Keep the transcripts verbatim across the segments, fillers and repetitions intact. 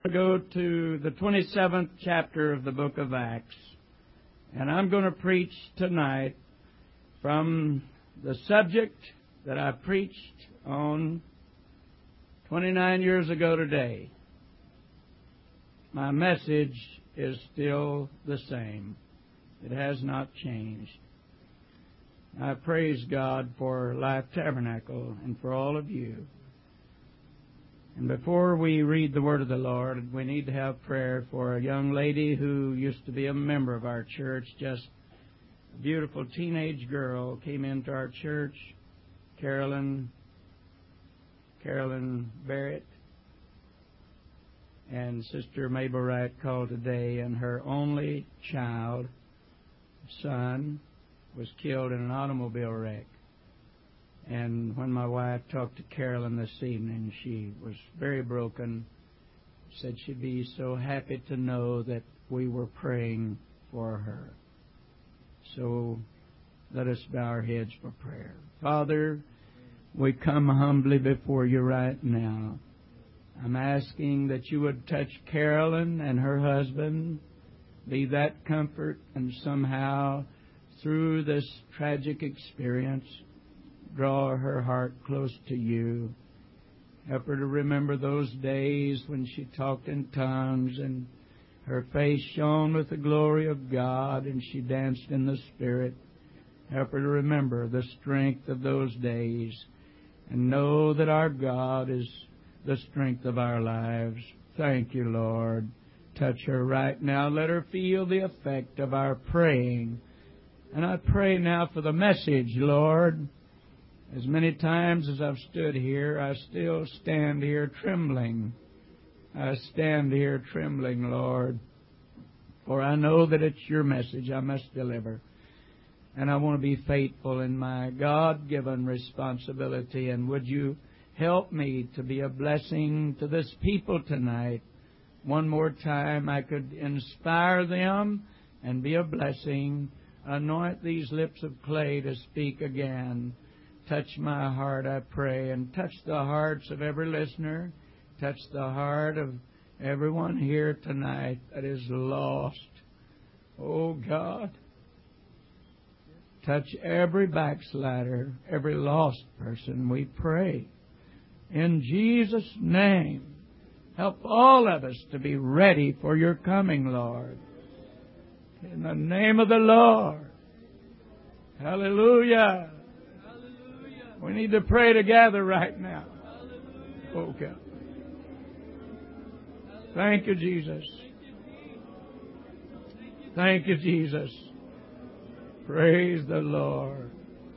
Go to the twenty-seventh chapter of the book of Acts, and I'm going to preach tonight from the subject that I preached on twenty-nine years ago today. My message is still the same. It has not changed. I praise God for Life Tabernacle and for all of you. And before we read the Word of the Lord, we need to have prayer for a young lady who used to be a member of our church. Just a beautiful teenage girl came into our church, Carolyn, Carolyn Barrett. And Sister Mabel Wright called today, and her only child, son, was killed in an automobile wreck. And when my wife talked to Carolyn this evening, she was very broken. Said she'd be so happy to know that we were praying for her. So let us bow our heads for prayer. Father, we come humbly before you right now. I'm asking that you would touch Carolyn and her husband, be that comfort, and somehow through this tragic experience, draw her heart close to you. Help her to remember those days when she talked in tongues and her face shone with the glory of God and she danced in the Spirit. Help her to remember the strength of those days and know that our God is the strength of our lives. Thank you, Lord. Touch her right now. Let her feel the effect of our praying. And I pray now for the message, Lord. As many times as I've stood here, I still stand here trembling. I stand here trembling, Lord, for I know that it's your message I must deliver. And I want to be faithful in my God-given responsibility. And would you help me to be a blessing to this people tonight? One more time, I could inspire them and be a blessing. Anoint these lips of clay to speak again. Touch my heart, I pray, and touch the hearts of every listener. Touch the heart of everyone here tonight that is lost. Oh, God. Touch every backslider, every lost person, we pray. In Jesus' name, help all of us to be ready for your coming, Lord. In the name of the Lord. Hallelujah. We need to pray together right now. Oh, God. Thank you, Jesus. Thank you, Jesus. Praise the Lord.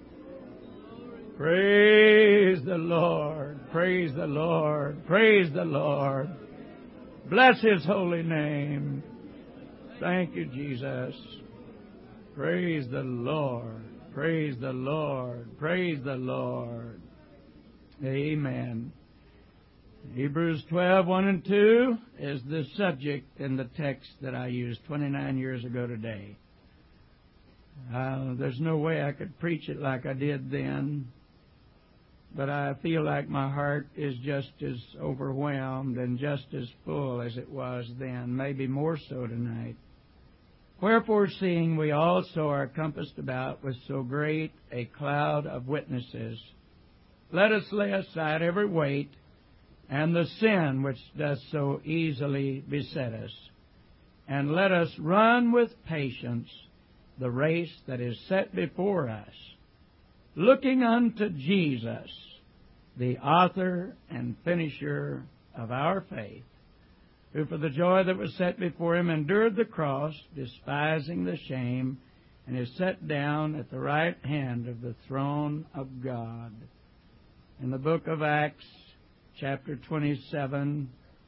Praise the Lord. Praise the Lord. Praise the Lord. Bless His holy name. Thank you, Jesus. Praise the Lord. Praise the Lord. Praise the Lord. Amen. Hebrews twelve, one and two is the subject in the text that I used twenty-nine years ago today. Uh, there's no way I could preach it like I did then, but I feel like my heart is just as overwhelmed and just as full as it was then, maybe more so tonight. Wherefore, seeing we also are compassed about with so great a cloud of witnesses, let us lay aside every weight and the sin which doth so easily beset us, and let us run with patience the race that is set before us, looking unto Jesus, the author and finisher of our faith, who for the joy that was set before Him endured the cross, despising the shame, and is set down at the right hand of the throne of God. In the book of Acts, chapter twenty-seven,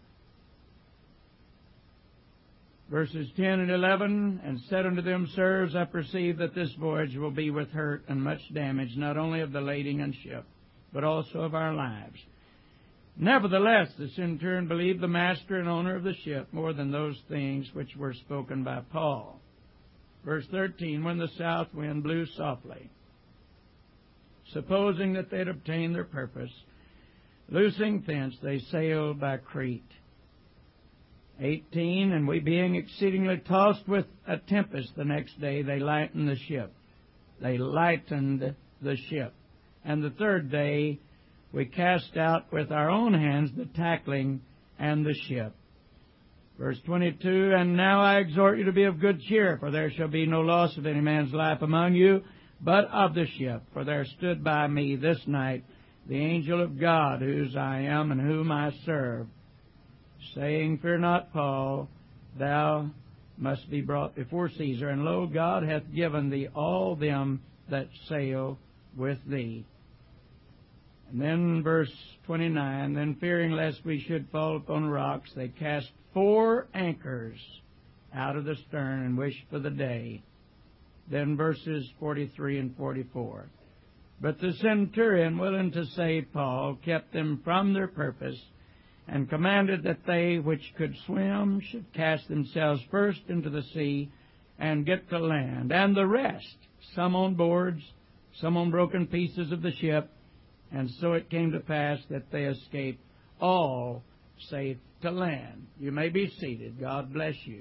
verses ten and eleven, and said unto them, Sirs, I perceive that this voyage will be with hurt and much damage, not only of the lading and ship, but also of our lives. Nevertheless, the centurion believed the master and owner of the ship more than those things which were spoken by Paul. Verse thirteen, when the south wind blew softly, supposing that they had obtained their purpose, loosing thence, they sailed by Crete. eighteen, and we being exceedingly tossed with a tempest the next day, they lightened the ship. They lightened the ship. And the third day, we cast out with our own hands the tackling and the ship. Verse twenty-two, and now I exhort you to be of good cheer, for there shall be no loss of any man's life among you, but of the ship. For there stood by me this night the angel of God, whose I am and whom I serve, saying, Fear not, Paul, thou must be brought before Caesar, and lo, God hath given thee all them that sail with thee. And then verse twenty-nine, then fearing lest we should fall upon rocks, they cast four anchors out of the stern and wished for the day. Then verses forty-three and forty-four. But the centurion, willing to save Paul, kept them from their purpose, and commanded that they which could swim should cast themselves first into the sea and get to land, and the rest, some on boards, some on broken pieces of the ship. And so it came to pass that they escaped all safe to land. You may be seated. God bless you.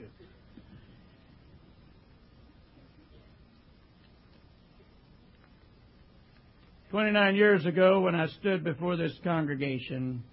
Twenty-nine years ago, when I stood before this congregation,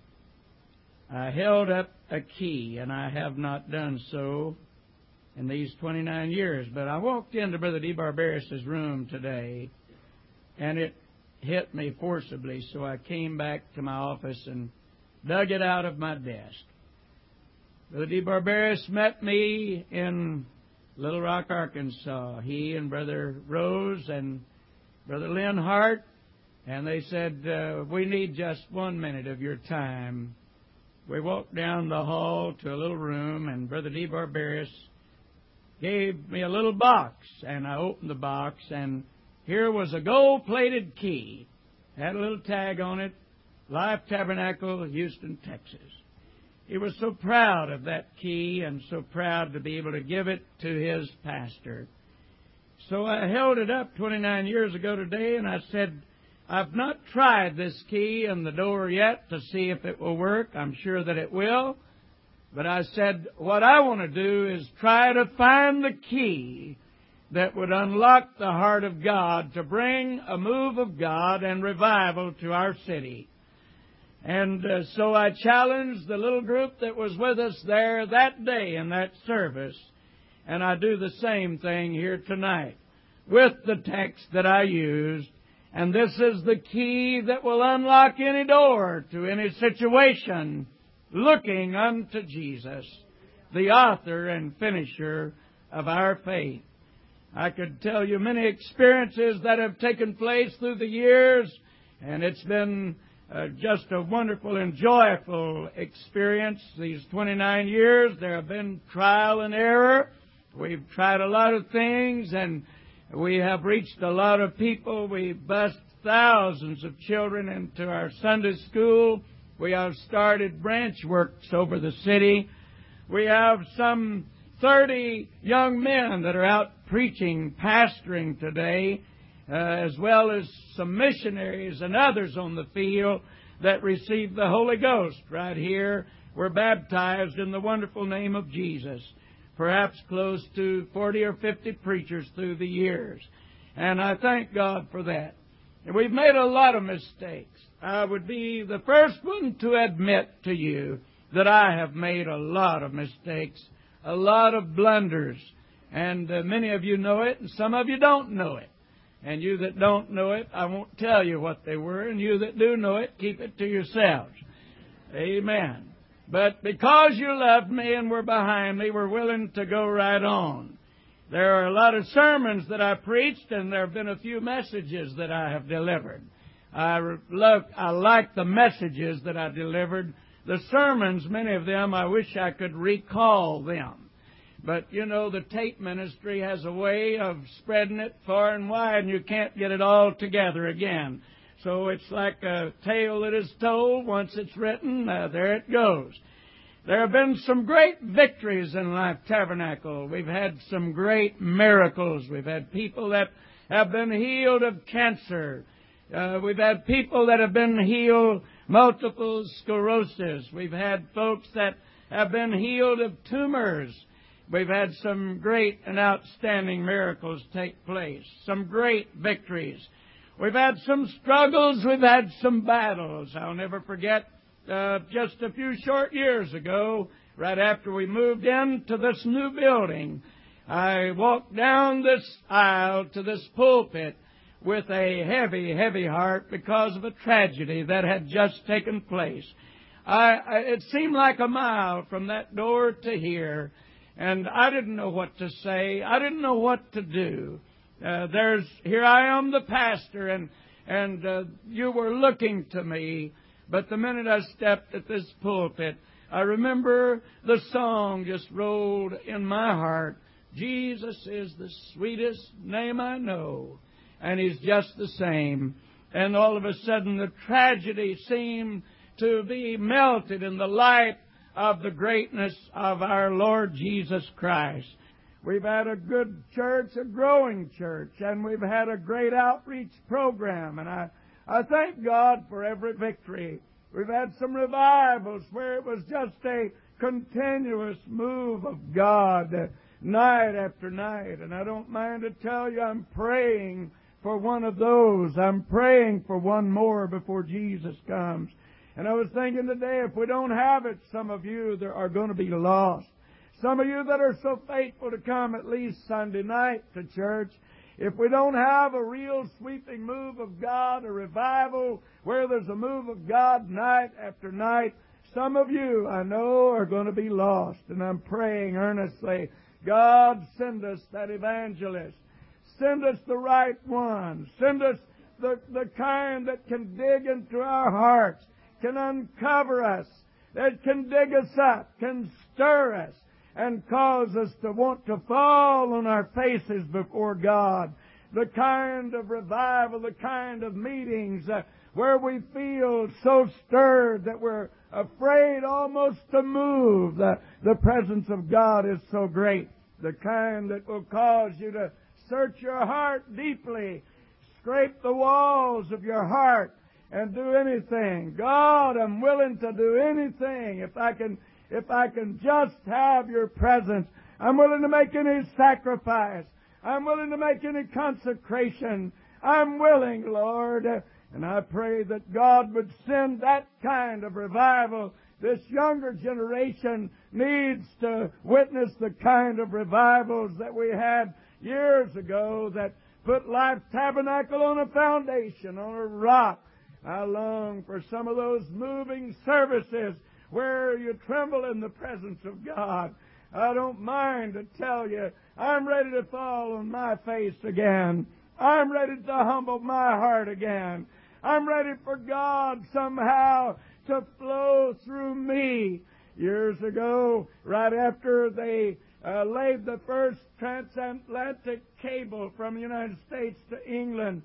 I held up a key, and I have not done so in these twenty-nine years. But I walked into Brother DeBarbaris' room today, and it hit me forcibly, so I came back to my office and dug it out of my desk. Brother DeBarbaris met me in Little Rock, Arkansas. He and Brother Rose and Brother Lynn Hart, and they said, uh, we need just one minute of your time. We walked down the hall to a little room, and Brother DeBarbaris gave me a little box, and I opened the box, and here was a gold-plated key. Had a little tag on it, Life Tabernacle, Houston, Texas. He was so proud of that key and so proud to be able to give it to his pastor. So I held it up twenty-nine years ago today, and I said, I've not tried this key in the door yet to see if it will work. I'm sure that it will. But I said, what I want to do is try to find the key that would unlock the heart of God to bring a move of God and revival to our city. And uh, so I challenged the little group that was with us there that day in that service, and I do the same thing here tonight with the text that I used. And this is the key that will unlock any door to any situation, looking unto Jesus, the author and finisher of our faith. I could tell you many experiences that have taken place through the years, and it's been uh, just a wonderful and joyful experience these twenty-nine years. There have been trial and error. We've tried a lot of things, and we have reached a lot of people. We bused thousands of children into our Sunday school. We have started branch works over the city. We have some thirty young men that are out preaching, pastoring today, uh, as well as some missionaries and others on the field that received the Holy Ghost right here. Were baptized in the wonderful name of Jesus. Perhaps close to forty or fifty preachers through the years. And I thank God for that. And we've made a lot of mistakes. I would be the first one to admit to you that I have made a lot of mistakes, a lot of blunders. And uh, many of you know it, and some of you don't know it. And you that don't know it, I won't tell you what they were. And you that do know it, keep it to yourselves. Amen. But because you loved me and were behind me, were willing to go right on. There are a lot of sermons that I preached, and there have been a few messages that I have delivered. I love, I like the messages that I delivered. The sermons, many of them, I wish I could recall them. But, you know, the tape ministry has a way of spreading it far and wide, and you can't get it all together again. So it's like a tale that is told. Once it's written, uh, there it goes. There have been some great victories in Life Tabernacle. We've had some great miracles. We've had people that have been healed of cancer. Uh, we've had people that have been healed multiple sclerosis. We've had folks that have been healed of tumors. We've had some great and outstanding miracles take place, some great victories. We've had some struggles, we've had some battles. I'll never forget uh, just a few short years ago, right after we moved into this new building, I walked down this aisle to this pulpit with a heavy, heavy heart because of a tragedy that had just taken place. I, I, it seemed like a mile from that door to here, and I didn't know what to say. I didn't know what to do. Uh, there's here I am, the pastor, and and uh, you were looking to me. But the minute I stepped at this pulpit, I remember the song just rolled in my heart. Jesus is the sweetest name I know, and He's just the same. And all of a sudden, the tragedy seemed to be melted in the light of the greatness of our Lord Jesus Christ. We've had a good church, a growing church, and we've had a great outreach program. And I, I thank God for every victory. We've had some revivals where it was just a continuous move of God uh, night after night. And I don't mind to tell you, I'm praying for one of those. I'm praying for one more before Jesus comes. And I was thinking today, if we don't have it, some of you that are going to be lost. Some of you that are so faithful to come at least Sunday night to church, if we don't have a real sweeping move of God, a revival where there's a move of God night after night, some of you, I know, are going to be lost. And I'm praying earnestly, God, send us that evangelist. Send us the right one. Send us the, the kind that can dig into our hearts, can uncover us, that can dig us up, can stir us, and cause us to want to fall on our faces before God. The kind of revival, the kind of meetings uh, where we feel so stirred that we're afraid almost to move. The, the presence of God is so great. The kind that will cause you to search your heart deeply, scrape the walls of your heart, and do anything. God, I'm willing to do anything if I can, if I can just have your presence. I'm willing to make any sacrifice. I'm willing to make any consecration. I'm willing, Lord. And I pray that God would send that kind of revival. This younger generation needs to witness the kind of revivals that we had years ago that put Life Tabernacle on a foundation, on a rock. I long for some of those moving services where you tremble in the presence of God. I don't mind to tell you, I'm ready to fall on my face again. I'm ready to humble my heart again. I'm ready for God somehow to flow through me. Years ago, right after they uh, laid the first transatlantic cable from the United States to England,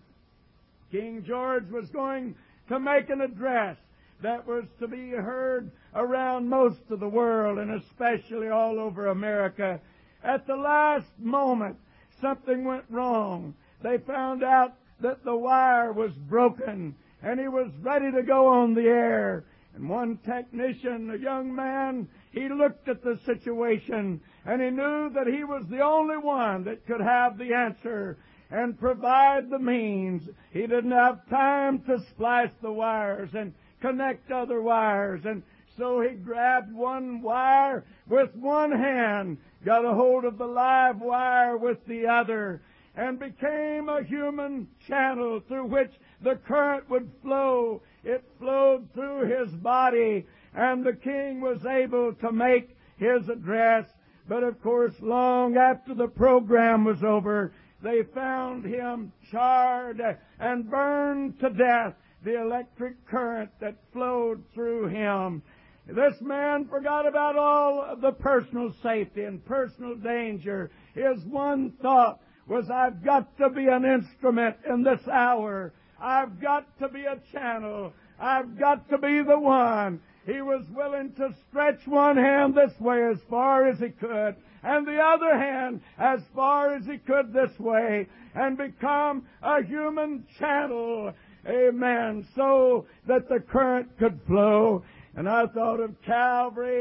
King George was going to make an address that was to be heard around most of the world, and especially all over America. At the last moment, something went wrong. They found out that the wire was broken, and he was ready to go on the air. And one technician, a young man, he looked at the situation, and he knew that he was the only one that could have the answer and provide the means. He didn't have time to splice the wires and connect other wires, and so he grabbed one wire with one hand, got a hold of the live wire with the other, and became a human channel through which the current would flow. It flowed through his body, and the king was able to make his address. But of course, long after the program was over, they found him charred and burned to death, the electric current that flowed through him. This man forgot about all of the personal safety and personal danger. His one thought was, I've got to be an instrument in this hour. I've got to be a channel. I've got to be the one. He was willing to stretch one hand this way as far as he could, and the other hand as far as he could this way, and become a human channel, amen, so that the current could flow. And I thought of Calvary,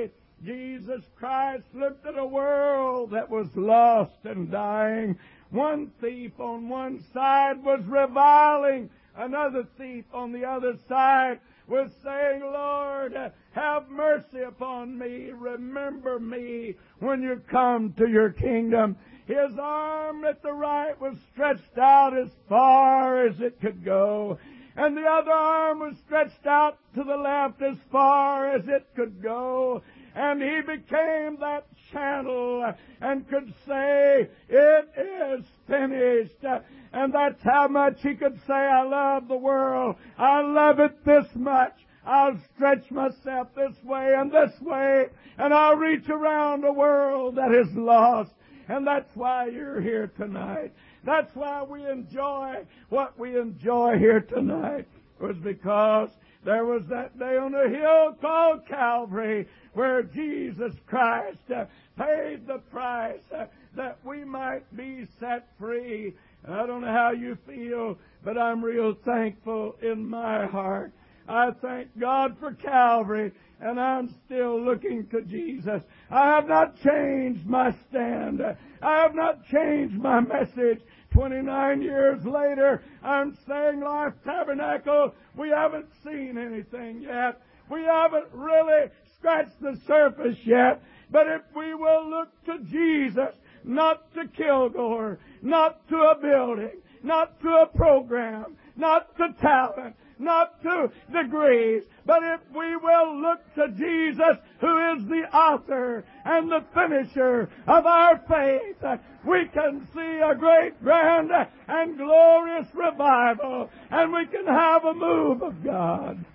Jesus Christ looked at a world that was lost and dying. One thief on one side was reviling. Another thief on the other side was saying, Lord, have mercy upon me. Remember me when you come to your kingdom. His arm at the right was stretched out as far as it could go, and the other arm was stretched out to the left as far as it could go. And he became that channel and could say, it is finished. And that's how much he could say, I love the world. I love it this much. I'll stretch myself this way and this way, and I'll reach around a world that is lost. And that's why you're here tonight. That's why we enjoy what we enjoy here tonight, was because there was that day on a hill called Calvary where Jesus Christ uh, paid the price uh, that we might be set free. And I don't know how you feel, but I'm real thankful in my heart. I thank God for Calvary, and I'm still looking to Jesus. I have not changed my stand. I have not changed my message. Twenty-nine years later, I'm saying, Life Tabernacle, we haven't seen anything yet. We haven't really scratched the surface yet. But if we will look to Jesus, not to Kilgore, not to a building, not to a program, not to talent, not to degrees, but if we will look to Jesus, who is the author and the finisher of our faith, we can see a great, grand, and glorious revival, and we can have a move of God.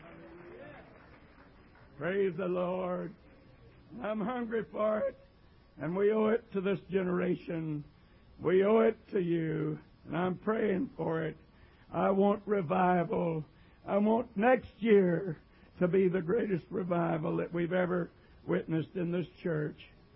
Praise the Lord. I'm hungry for it, and we owe it to this generation. We owe it to you, and I'm praying for it. I want revival. I want next year to be the greatest revival that we've ever witnessed in this church.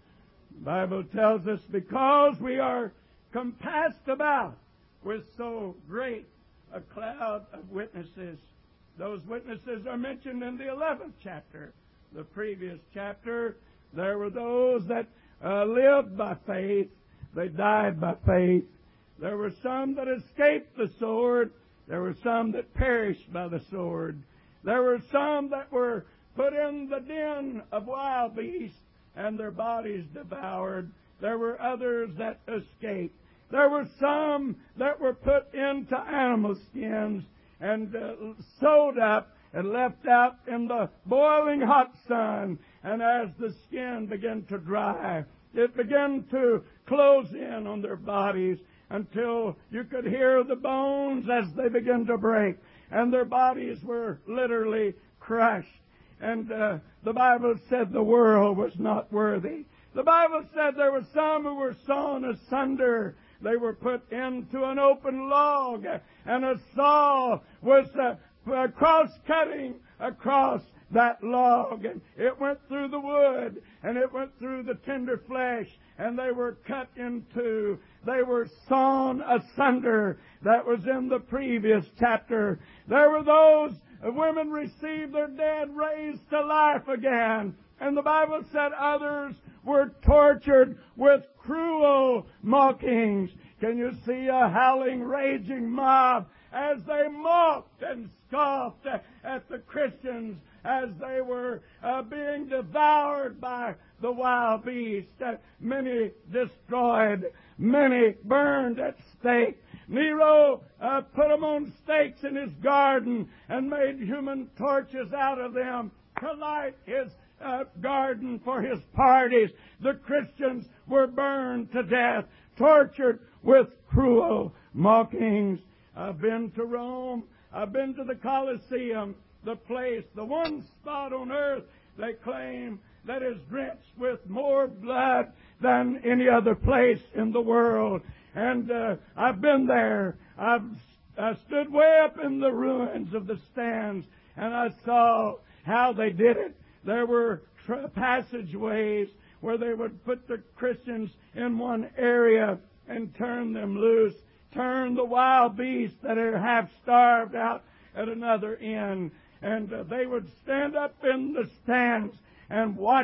The Bible tells us, because we are compassed about with so great a cloud of witnesses. Those witnesses are mentioned in the eleventh chapter. The previous chapter, there were those that uh, lived by faith. They died by faith. There were some that escaped the sword. There were some that perished by the sword. There were some that were put in the den of wild beasts and their bodies devoured. There were others that escaped. There were some that were put into animal skins and uh, sewed up and left out in the boiling hot sun. And as the skin began to dry, it began to close in on their bodies until you could hear the bones as they began to break. And their bodies were literally crushed. And uh, the Bible said the world was not worthy. The Bible said there were some who were sawn asunder. They were put into an open log, and a saw was uh, cross-cutting across that log. And it went through the wood, and it went through the tender flesh, and they were cut in two. They were sawn asunder. That was in the previous chapter. There were those women received their dead raised to life again. And the Bible said others were tortured with cruel mockings. Can you see a howling, raging mob as they mocked and scoffed at the Christians as they were uh, being devoured by the wild beast? Uh, many destroyed, many burned at stake. Nero uh, put them on stakes in his garden and made human torches out of them to light his uh, garden for his parties. The Christians were burned to death, tortured with cruel mockings. I've been to Rome. I've been to the Colosseum, the place, the one spot on earth they claim that is drenched with more blood than any other place in the world. And uh, I've been there. I've I stood way up in the ruins of the stands, and I saw how they did it. There were tra- passageways where they would put the Christians in one area and turn them loose, turn the wild beasts that are half starved out at another end. And uh, they would stand up in the stands and watch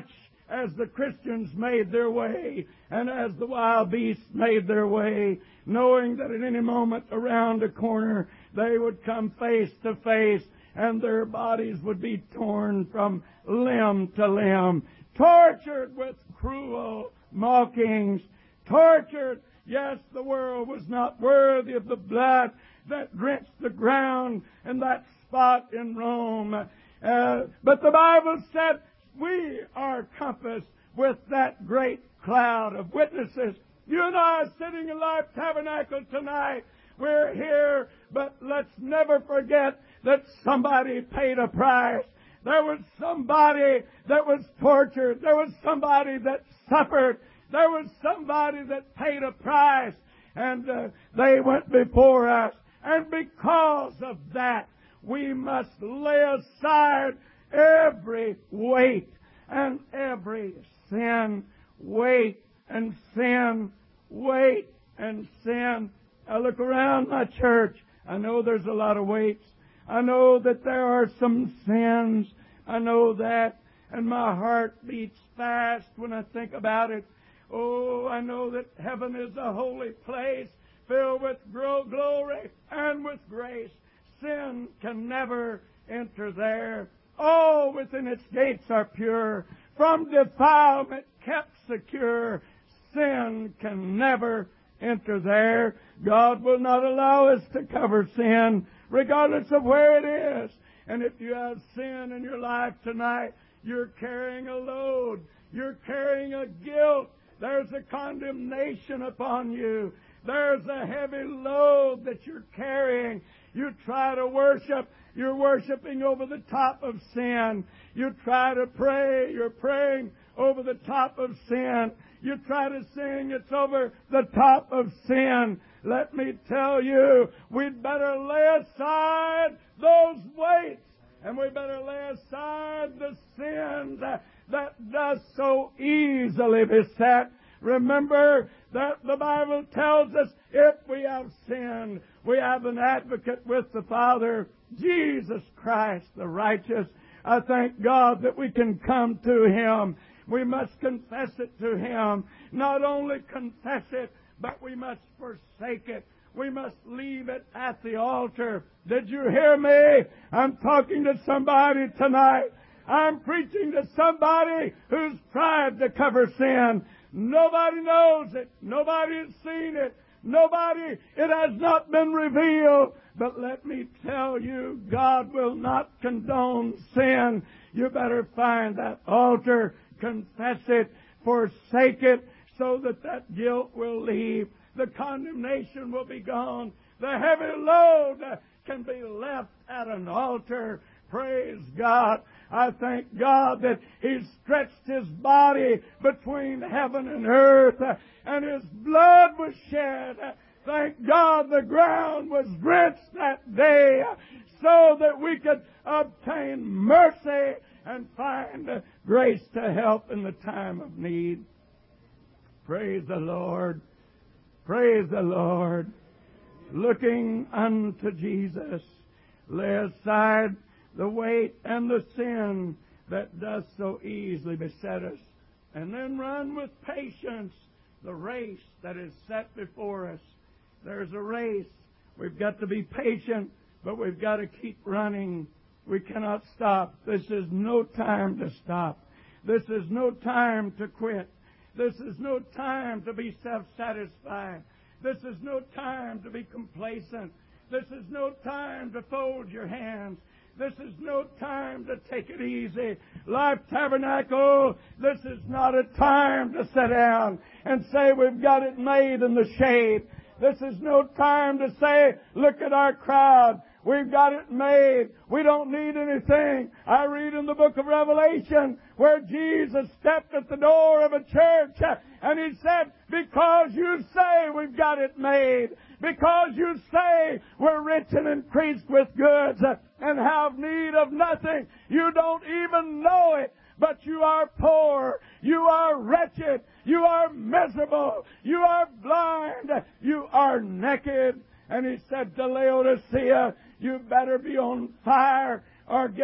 as the Christians made their way and as the wild beasts made their way, knowing that at any moment around a corner they would come face to face and their bodies would be torn from limb to limb, tortured with cruel mockings, tortured. Yes, the world was not worthy of the blood that drenched the ground in that spot in Rome. Uh, but the Bible said we are compassed with that great cloud of witnesses. You and I are sitting in Life Tabernacle tonight. We're here, but let's never forget that somebody paid a price. There was somebody that was tortured. There was somebody that suffered. There was somebody that paid a price. And uh, they went before us. And because of that, we must lay aside every weight and every sin. Weight and sin. Weight and sin. I look around my church. I know there's a lot of weights. I know that there are some sins. I know that. And my heart beats fast when I think about it. Oh, I know that heaven is a holy place filled with glory and with grace. Sin can never enter there. All within its gates are pure. From defilement kept secure. Sin can never enter there. God will not allow us to cover sin, regardless of where it is. And if you have sin in your life tonight, you're carrying a load. You're carrying a guilt. There's a condemnation upon you. There's a heavy load that you're carrying. You try to worship. You're worshiping over the top of sin. You try to pray. You're praying over the top of sin. You try to sing. It's over the top of sin. Let me tell you, we'd better lay aside those weights. And we better lay aside the sins that does so easily beset. Remember that the Bible tells us if we have sinned, we have an advocate with the Father, Jesus Christ the righteous. I thank God that we can come to Him. We must confess it to Him. Not only confess it, but we must forsake it. We must leave it at the altar. Did you hear me? I'm talking to somebody tonight. I'm preaching to somebody who's tried to cover sin. Nobody knows it. Nobody has seen it. Nobody, it has not been revealed. But let me tell you, God will not condone sin. You better find that altar, confess it, forsake it, so that that guilt will leave. The condemnation will be gone. The heavy load can be left at an altar. Praise God. I thank God that He stretched His body between heaven and earth, and His blood was shed. Thank God the ground was drenched that day so that we could obtain mercy and find grace to help in the time of need. Praise the Lord. Praise the Lord. Looking unto Jesus, lay aside the weight and the sin that does so easily beset us, and then run with patience the race that is set before us. There's a race. We've got to be patient, but we've got to keep running. We cannot stop. This is no time to stop. This is no time to quit. This is no time to be self-satisfied. This is no time to be complacent. This is no time to fold your hands. This is no time to take it easy. Life Tabernacle, this is not a time to sit down and say we've got it made in the shade. This is no time to say, look at our crowd. We've got it made. We don't need anything. I read in the book of Revelation where Jesus stepped at the door of a church and He said, because you say we've got it made, because you say we're rich and increased with goods and have need of nothing, you don't even know it. But you are poor, you are wretched, you are miserable, you are blind, you are naked. And He said to Laodicea, you better be on fire or get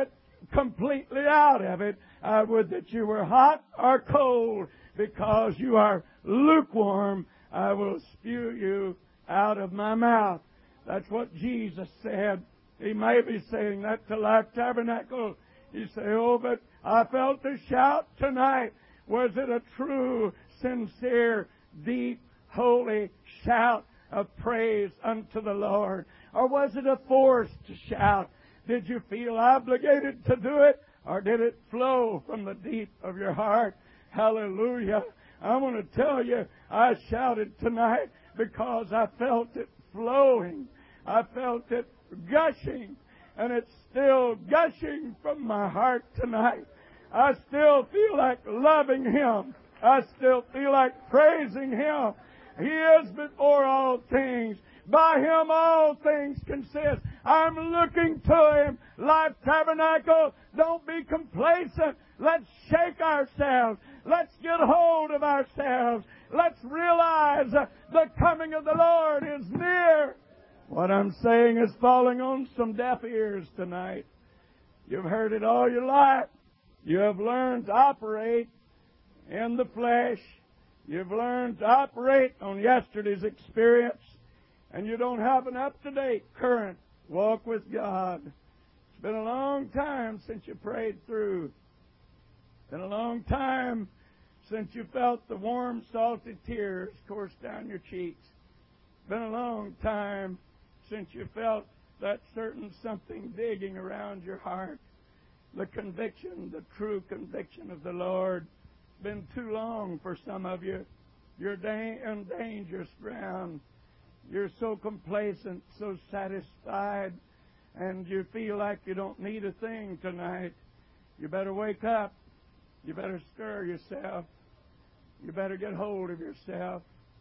completely out of it. I would that you were hot or cold. Because you are lukewarm, I will spew you out of my mouth. That's what Jesus said. He may be saying that to Life Tabernacle. You say, oh, but I felt a shout tonight. Was it a true, sincere, deep, holy shout of praise unto the Lord? Or was it a forced shout? Did you feel obligated to do it? Or did it flow from the deep of your heart? Hallelujah. I want to tell you, I shouted tonight because I felt it flowing. I felt it gushing. And it's still gushing from my heart tonight. I still feel like loving Him. I still feel like praising Him. He is before all things. By Him all things consist. I'm looking to Him. Life Tabernacle, don't be complacent. Let's shake ourselves. Let's get hold of ourselves. Let's realize the coming of the Lord is near. What I'm saying is falling on some deaf ears tonight. You've heard it all your life. You have learned to operate in the flesh. You've learned to operate on yesterday's experience. And you don't have an up-to-date, current walk with God. It's been a long time since you prayed through. It's been a long time since you felt the warm, salty tears course down your cheeks. It's been a long time since you felt that certain something digging around your heart. The conviction, the true conviction of the Lord. It's been too long for some of you. You're da- on dangerous ground. You're so complacent, so satisfied, and you feel like you don't need a thing tonight. You better wake up. You better stir yourself. You better get hold of yourself.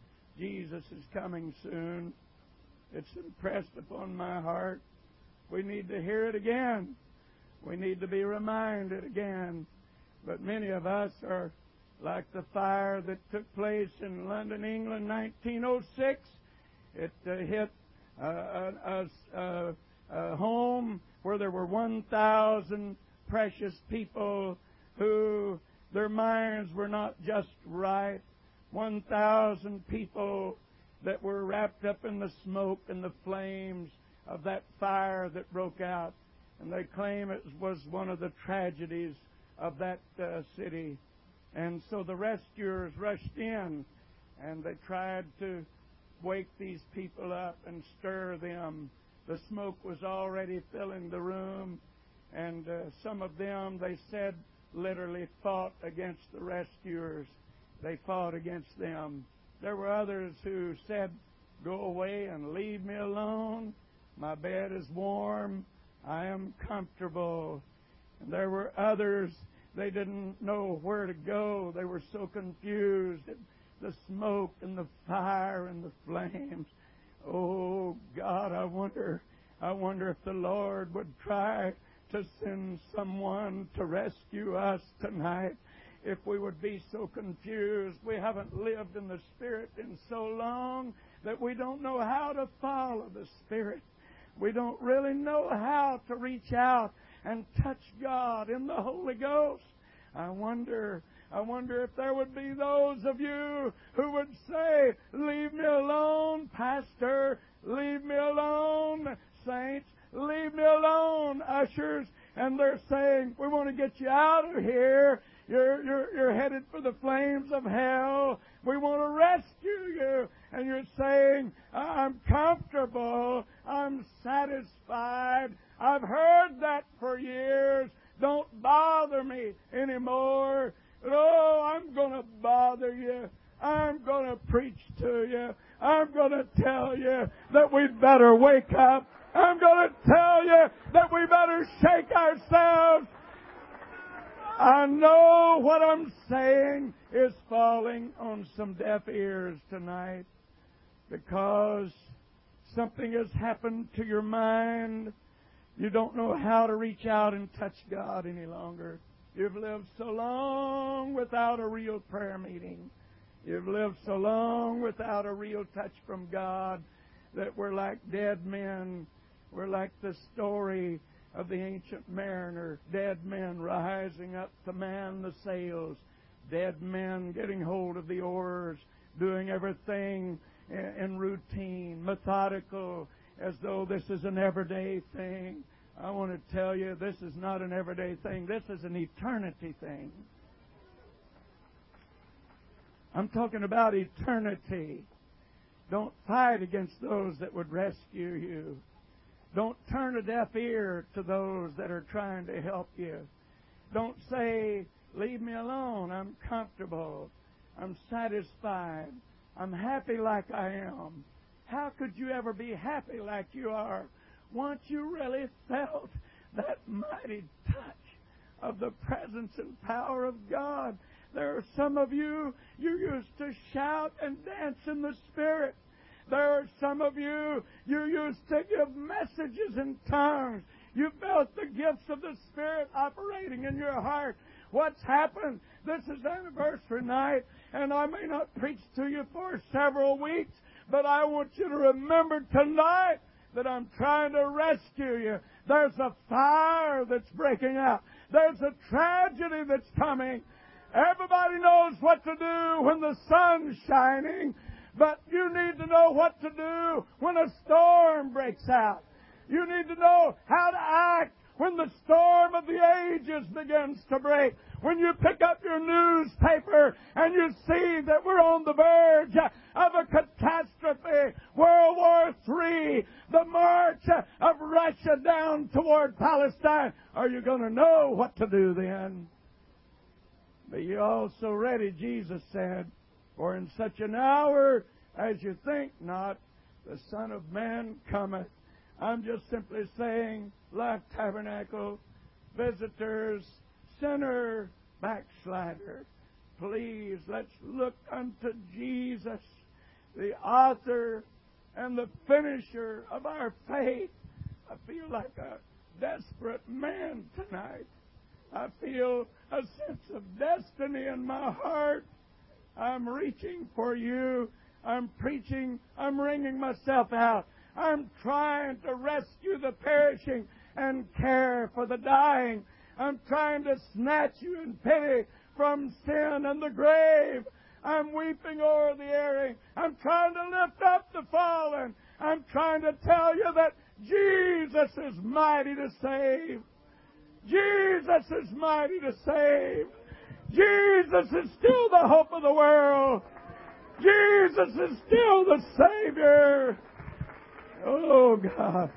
Jesus is coming soon. It's impressed upon my heart. We need to hear it again. We need to be reminded again. But many of us are like the fire that took place in London, England, nineteen oh six. It uh, hit uh, a, a, a home where there were one thousand precious people who their minds were not just right. one thousand people that were wrapped up in the smoke and the flames of that fire that broke out. And they claim it was one of the tragedies of that uh, city. And so the rescuers rushed in and they tried to wake these people up and stir them. The smoke was already filling the room, and uh, some of them, they said, literally fought against the rescuers. They fought against them. There were others who said, go away and leave me alone. My bed is warm. I am comfortable. And there were others, they didn't know where to go. They were so confused. The smoke and the fire and the flames. Oh, God, I wonder, I wonder if the Lord would try to send someone to rescue us tonight. If we would be so confused. We haven't lived in the Spirit in so long that we don't know how to follow the Spirit. We don't really know how to reach out and touch God in the Holy Ghost. I wonder... I wonder if there would be those of you who would say, leave me alone, Pastor, leave me alone, saints, leave me alone, ushers. And they're saying, we want to get you out of here. You're, you're, you're headed for the flames of hell. We want to rescue you. And you're saying, I'm comfortable. I'm satisfied. I've heard that for years. Don't bother me anymore. Oh, I'm going to bother you. I'm going to preach to you. I'm going to tell you that we'd better wake up. I'm going to tell you that we better shake ourselves. I know what I'm saying is falling on some deaf ears tonight because something has happened to your mind. You don't know how to reach out and touch God any longer. You've lived so long without a real prayer meeting. You've lived so long without a real touch from God that we're like dead men. We're like the story of the ancient mariner, dead men rising up to man the sails, dead men getting hold of the oars, doing everything in, in routine, methodical, as though this is an everyday thing. I want to tell you, this is not an everyday thing. This is an eternity thing. I'm talking about eternity. Don't fight against those that would rescue you. Don't turn a deaf ear to those that are trying to help you. Don't say, leave me alone. I'm comfortable. I'm satisfied. I'm happy like I am. How could you ever be happy like you are once you really felt that mighty touch of the presence and power of God? There are some of you, you used to shout and dance in the Spirit. There are some of you, you used to give messages in tongues. You felt the gifts of the Spirit operating in your heart. What's happened? This is anniversary night, and I may not preach to you for several weeks, but I want you to remember tonight that I'm trying to rescue you. There's a fire that's breaking out. There's a tragedy that's coming. Everybody knows what to do when the sun's shining, but you need to know what to do when a storm breaks out. You need to know how to act when the storm of the ages begins to break. When you pick up your newspaper and you see that we're on the verge of a catastrophe, World War Three, the march of Russia down toward Palestine, are you going to know what to do then? Be ye also ready, Jesus said, for in such an hour as you think not, the Son of Man cometh. I'm just simply saying, Life Tabernacle, visitors, sinner, backslider, please let's look unto Jesus, the author and the finisher of our faith. I feel like a desperate man tonight. I feel a sense of destiny in my heart. I'm reaching for you. I'm preaching. I'm wringing myself out. I'm trying to rescue the perishing and care for the dying. I'm trying to snatch you in pity from sin and the grave. I'm weeping over the erring. I'm trying to lift up the fallen. I'm trying to tell you that Jesus is mighty to save. Jesus is mighty to save. Jesus is still the hope of the world. Jesus is still the Savior. Oh, God.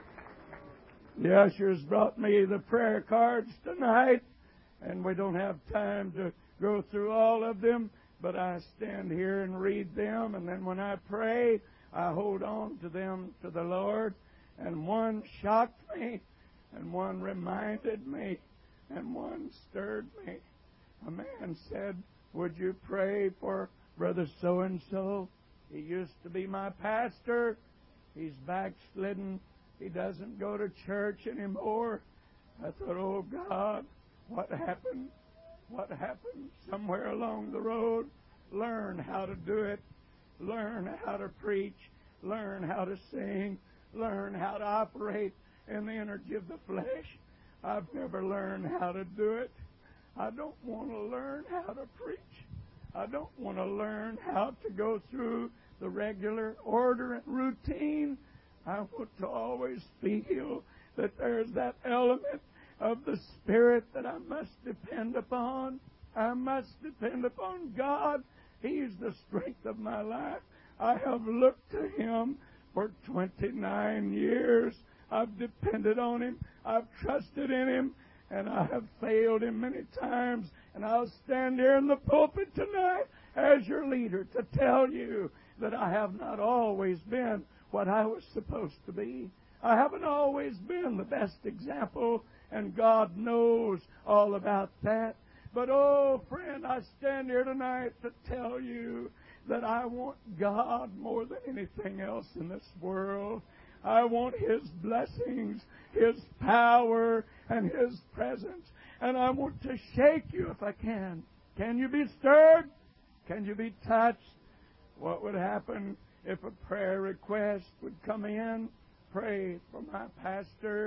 The ushers brought me the prayer cards tonight, and we don't have time to go through all of them, but I stand here and read them, and then when I pray, I hold on to them to the Lord. And one shocked me, and one reminded me, and one stirred me. A man said, would you pray for Brother so-and-so? He used to be my pastor. He's backslidden. He doesn't go to church anymore. I thought, oh, God, what happened? What happened? Somewhere along the road, learn how to do it. Learn how to preach. Learn how to sing. Learn how to operate in the energy of the flesh. I've never learned how to do it. I don't want to learn how to preach. I don't want to learn how to go through the regular order and routine. I want to always feel that there's that element of the Spirit that I must depend upon. I must depend upon God. He's the strength of my life. I have looked to Him for twenty-nine years. I've depended on Him. I've trusted in Him. And I have failed Him many times. And I'll stand here in the pulpit tonight as your leader to tell you that I have not always been what I was supposed to be. I haven't always been the best example, and God knows all about that. But, oh, friend, I stand here tonight to tell you that I want God more than anything else in this world. I want His blessings, His power, and His presence. And I want to shake you if I can. Can you be stirred? Can you be touched? What would happen if a prayer request would come in? Pray for my pastor.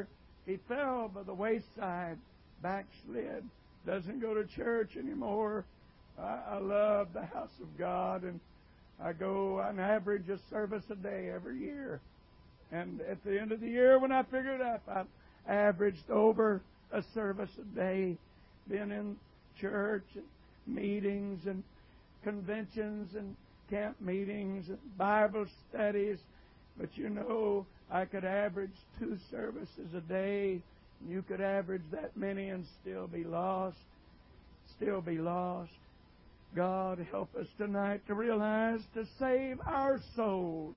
He fell by the wayside, backslid, doesn't go to church anymore. I, I love the house of God, and I go on average a service a day every year. And at the end of the year, when I figured out, I've averaged over a service a day, been in church and meetings and conventions and camp meetings and Bible studies. But you know, I could average two services a day. You could average that many and still be lost. Still be lost. God, help us tonight to realize to save our souls.